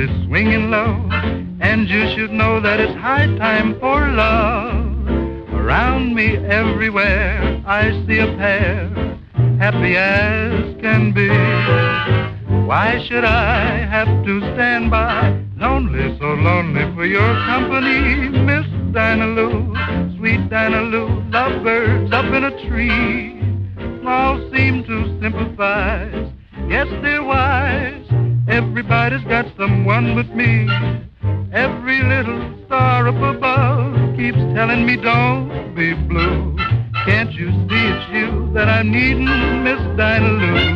is swinging low, and you should know that it's high time for love. Around me everywhere I see a pair, happy as can be. Why should I have to stand by, lonely, so lonely for your company, Miss Dinah Lou, sweet Dinah Lou? Lovebirds up in a tree all seem to sympathize. Yes, they're wise. Everybody's got someone but me. Every little star up above keeps telling me don't be blue. Can't you see it's you that I'm needing, Miss Dinah Lou?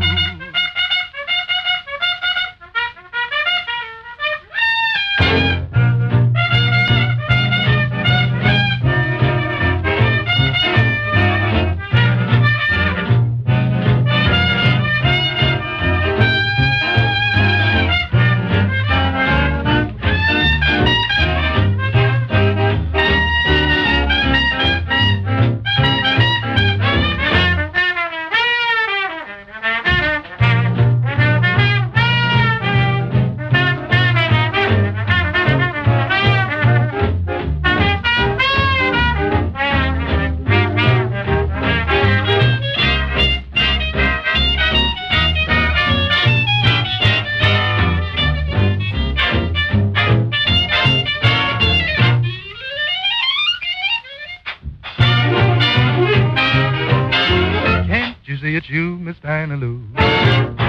You see it's you, Miss Dinah Lou.